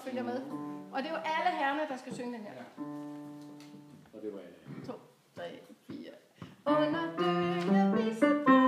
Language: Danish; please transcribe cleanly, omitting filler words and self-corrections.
følger med. Og det er jo alle herrerne, der skal synge den her. Og det var 2, 3, 4. Under døende viser